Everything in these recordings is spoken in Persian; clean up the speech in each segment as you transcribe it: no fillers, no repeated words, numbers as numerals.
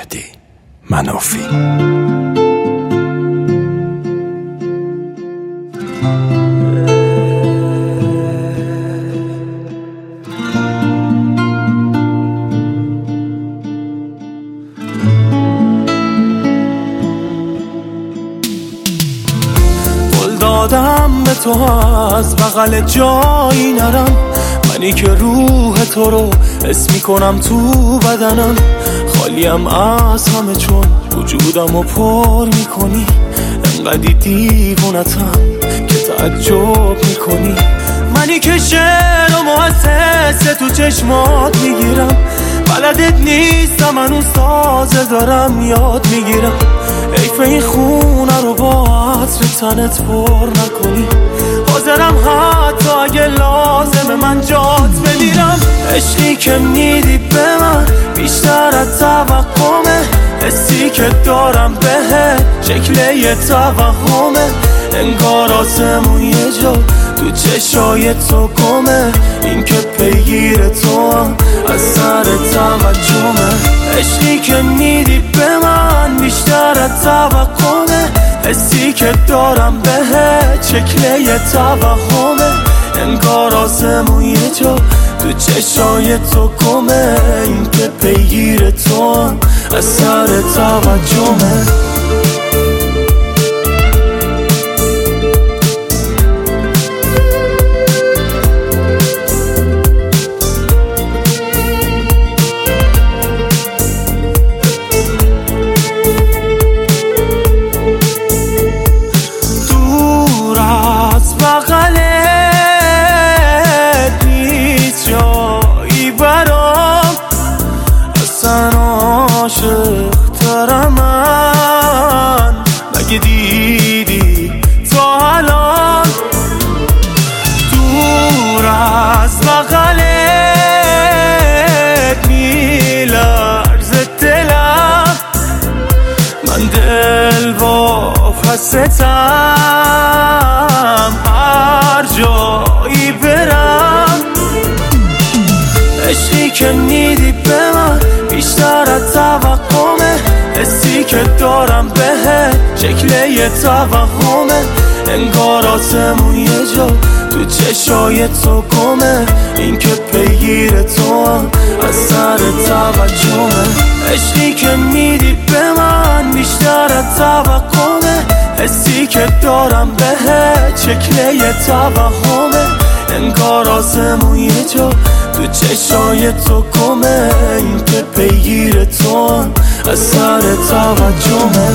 مهدی منافی. قول دادم به تو از بغل جایی نرم، منی که روح تو رو حس میکنم تو بدنم، خالیم از همه چون وجودم رو پر میکنی، انقدی دیوونتم که تعجب میکنی، منی که شعر و محسس تو چشمات میگیرم، بلدت نیستم من اون سازه دارم یاد میگیرم، حیف این خونه رو با عطر تنت پر نکنی، حاضرم حتی اگه لازمه من جات بمیرم، عشقی که میدی به من بیشتر از توقعمه، حسی که دارم بهت شکل یه توهمه، انگار آسمون یه جا تو چشای تو گمه، این که پیگیر تو هم از سر توجهمه، عشقی که میدی به من بیشتر از توقعمه، حسی که دارم بهت شکل یه توهمه، انگار آسمون یه جا تو چشای تو گمه، این که پیگیر تو هم از سر توجهمه. عاشق‌ترم من مگه دیدی تا الان، دور از بغلت میلرزه دلم، من دل واپستم هر جایی برم، عشقی که میدی به من بیشتر از توقعمه، حسی که دارم بهت شکل یه توهمه، انگار آسمون یه جا تو چشای تو گمه، این که پیگیر تو هم از سر توجهمه، عشقی که میدی به من بیشتر از توقعمه، حسی که دارم بهت شکل یه توهمه، انگار آسمون یه جا تو چشای تو گمه، این که پیگیر تو هم از سر توجهمه.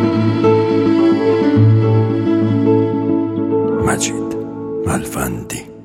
مجید ملوندی.